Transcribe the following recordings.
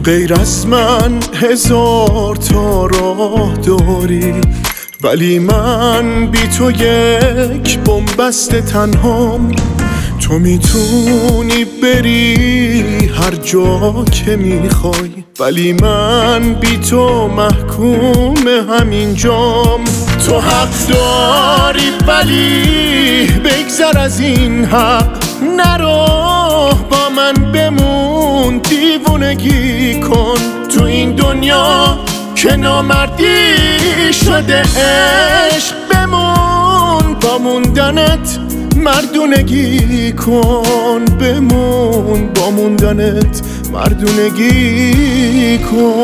غیر از من هزار تا راه داری، ولی من بی تو یک بنبست تنهام. تو میتونی بری هر جا که میخوای، ولی من بی تو محکوم همینجام. تو حق داری ولی بگذر از این حق، نرو با من بمون، دیوونگی کن تو این دنیا که نامردی شده عشق. بمون با موندنت مردونگی کن، بمون با موندنت مردونگی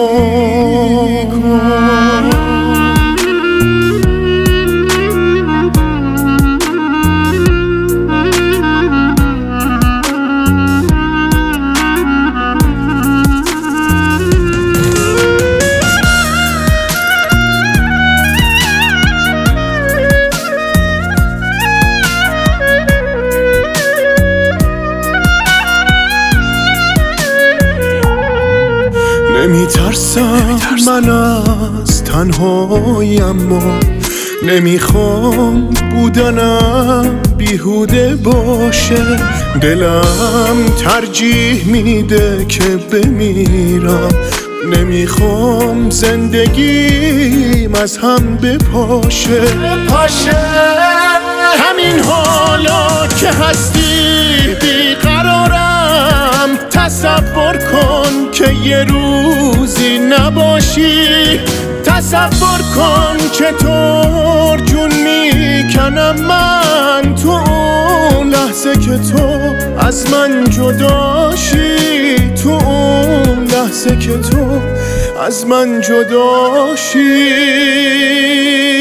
کن. نمیترسم من از تنهایی، اما نمیخوام بودنم بیهوده باشه. دلم ترجیح میده که بمیرم، نمیخوام زندگیم از هم بپاشه. همین حالا که هستی بیقرارم، تصور کن که یه روزی نباشی. تصور کن که طور جون میکنم من تو اون لحظه که تو از من جداشی، تو اون لحظه که تو از من جداشی.